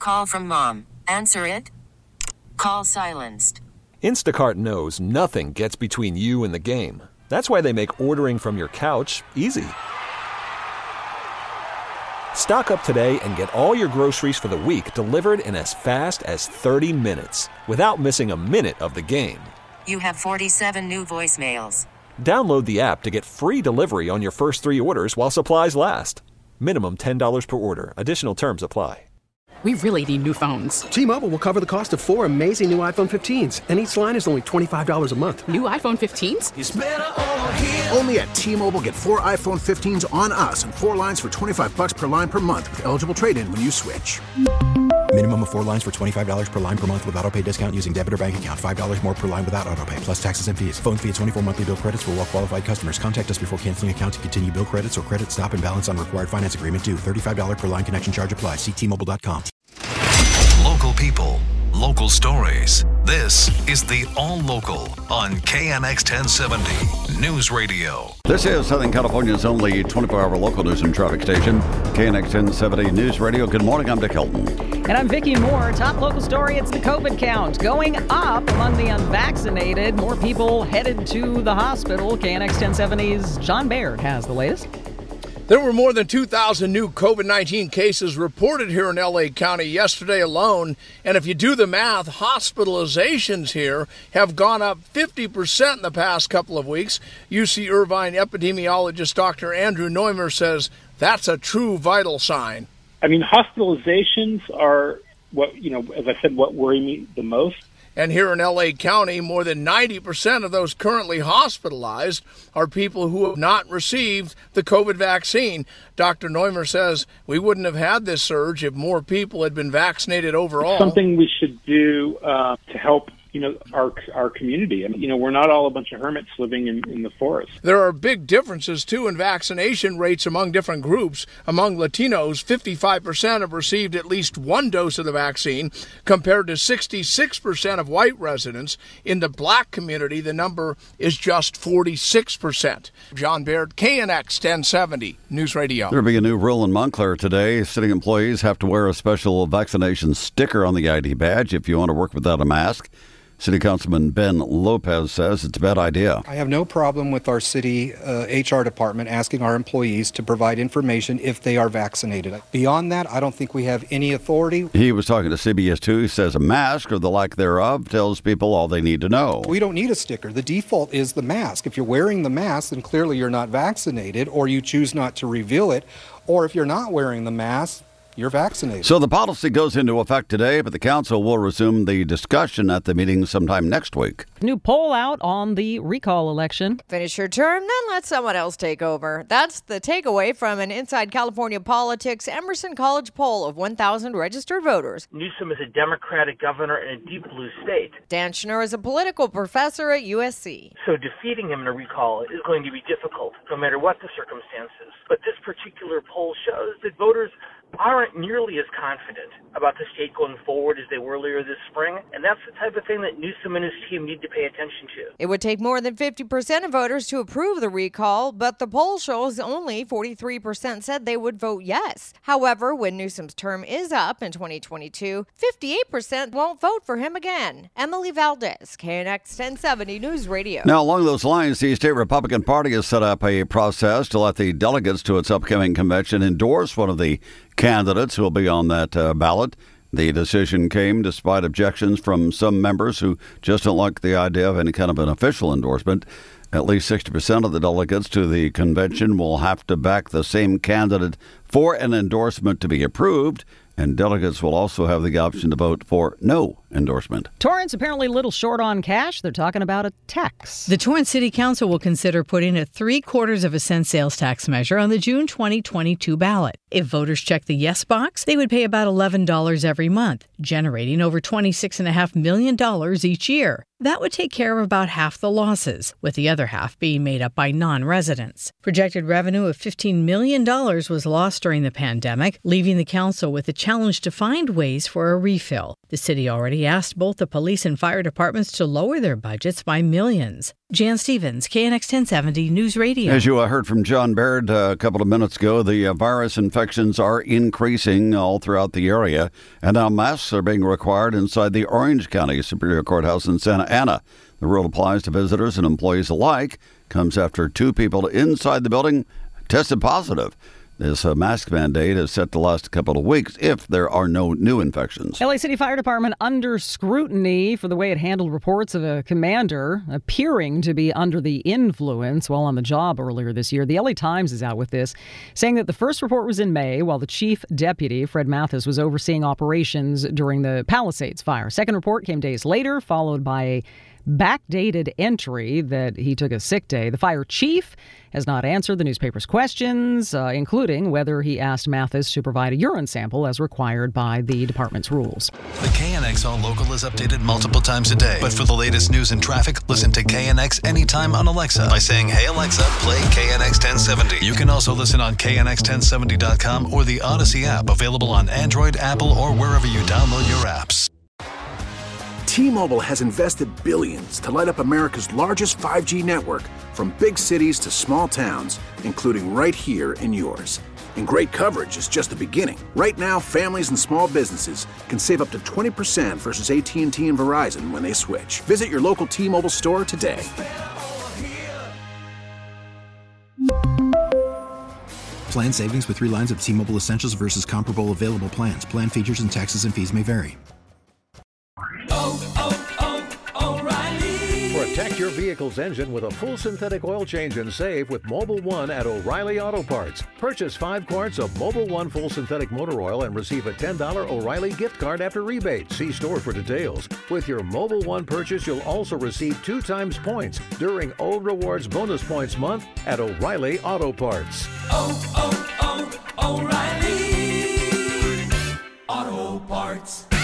Call from mom. Answer it. Call silenced. Instacart knows nothing gets between you and the game. That's why they make ordering from your couch easy. Stock up today and get all your groceries for the week delivered in as fast as 30 minutes without missing a minute of the game. You have 47 new voicemails. Download the app to get free delivery on your first 3 orders while supplies last. Minimum $10 per order. Additional terms apply. We really need new phones. T-Mobile will cover the cost of 4 amazing new iPhone 15s, and each line is only $25 a month. New iPhone 15s? It's better over here. Only at T-Mobile, get 4 iPhone 15s on us and 4 lines for $25 per line per month with eligible trade-in when you switch. Minimum of 4 lines for $25 per line per month with autopay discount using debit or bank account. $5 more per line without autopay, plus taxes and fees. Phone fee at 24 monthly bill credits for well-qualified customers. Contact us before canceling account to continue bill credits or credit stop and balance on required finance agreement due. $35 per line connection charge applies. See T-Mobile.com. Local people, local stories. This is the All Local on KNX 1070 News Radio. This is Southern California's only 24-hour local news and traffic station, KNX 1070 News Radio. Good morning, I'm Dick Hilton. And I'm Vicki Moore. Top local story, it's the COVID count going up among the unvaccinated. More people headed to the hospital. KNX 1070's John Baird has the latest. There were more than 2,000 new COVID-19 cases reported here in L.A. County yesterday alone. And if you do the math, hospitalizations here have gone up 50% in the past couple of weeks. UC Irvine epidemiologist Dr. Andrew Neumer says that's a true vital sign. I mean, hospitalizations are what, as I said, what worry me the most. And here in L.A. County, more than 90% of those currently hospitalized are people who have not received the COVID vaccine. Dr. Neumer says we wouldn't have had this surge if more people had been vaccinated overall. Something we should do to help our community. I mean, we're not all a bunch of hermits living in the forest. There are big differences, too, in vaccination rates among different groups. Among Latinos, 55% have received at least 1 dose of the vaccine, compared to 66% of white residents. In the black community, the number is just 46%. John Baird, KNX 1070 News Radio. There'll be a new rule in Montclair today. City employees have to wear a special vaccination sticker on the ID badge if you want to work without a mask. City Councilman Ben Lopez says it's a bad idea. I have no problem with our city HR department asking our employees to provide information if they are vaccinated. Beyond that, I don't think we have any authority. He was talking to CBS 2. He says a mask or the lack thereof tells people all they need to know. We don't need a sticker. The default is the mask. If you're wearing the mask, then clearly you're not vaccinated, or you choose not to reveal it. Or if you're not wearing the mask, you're vaccinated. So the policy goes into effect today, but the council will resume the discussion at the meeting sometime next week. New poll out on the recall election. Finish your term, then let someone else take over. That's the takeaway from an Inside California Politics Emerson College poll of 1,000 registered voters. Newsom is a Democratic governor in a deep blue state. Dan Schnur is a political professor at USC. So defeating him in a recall is going to be difficult, no matter what the circumstances. But this particular poll shows that voters aren't nearly as confident about the state going forward as they were earlier this spring, and that's the type of thing that Newsom and his team need to pay attention to. It would take more than 50% of voters to approve the recall, but the poll shows only 43% said they would vote yes. However, when Newsom's term is up in 2022, 58% won't vote for him again. Emily Valdez, KNX 1070 News Radio. Now, along those lines, the state Republican Party has set up a process to let the delegates to its upcoming convention endorse one of the candidates who will be on that ballot. The decision came despite objections from some members who just don't like the idea of any kind of an official endorsement. At least 60% of the delegates to the convention will have to back the same candidate for an endorsement to be approved, and delegates will also have the option to vote for no endorsement. Torrance apparently a little short on cash. They're talking about a tax. The Torrance City Council will consider putting a 3/4 cent sales tax measure on the June 2022 ballot. If voters check the yes box, they would pay about $11 every month, generating over $26.5 million each year. That would take care of about half the losses, with the other half being made up by non-residents. Projected revenue of $15 million was lost during the pandemic, leaving the council with a challenge to find ways for a refill. The city already asked both the police and fire departments to lower their budgets by millions. Jan Stevens, KNX 1070 News Radio. As you heard from John Baird a couple of minutes ago, the virus infections are increasing all throughout the area, and now masks are being required inside the Orange County Superior Courthouse in Santa Ana. The rule applies to visitors and employees alike. Comes after 2 people inside the building tested positive. This mask mandate is set to last a couple of weeks if there are no new infections. LA City Fire Department under scrutiny for the way it handled reports of a commander appearing to be under the influence while on the job earlier this year. The LA Times is out with this, saying that the first report was in May while the chief deputy, Fred Mathis, was overseeing operations during the Palisades fire. Second report came days later, followed by a backdated entry that he took a sick day. The fire chief has not answered the newspaper's questions, including whether he asked Mathis to provide a urine sample as required by the department's rules. The KNX All Local is updated multiple times a day. But for the latest news and traffic, listen to KNX anytime on Alexa by saying, "Hey Alexa, play KNX 1070. You can also listen on KNX1070.com or the Odyssey app, available on Android, Apple, or wherever you download your apps. T-Mobile has invested billions to light up America's largest 5G network, from big cities to small towns, including right here in yours. And great coverage is just the beginning. Right now, families and small businesses can save up to 20% versus AT&T and Verizon when they switch. Visit your local T-Mobile store today. Plan savings with 3 lines of T-Mobile Essentials versus comparable available plans. Plan features and taxes and fees may vary. Protect your vehicle's engine with a full synthetic oil change and save with Mobil 1 at O'Reilly Auto Parts. Purchase 5 quarts of Mobil 1 full synthetic motor oil and receive a $10 O'Reilly gift card after rebate. See store for details. With your Mobil 1 purchase, you'll also receive 2 times points during O Rewards Bonus Points Month at O'Reilly Auto Parts. O'Reilly Auto Parts.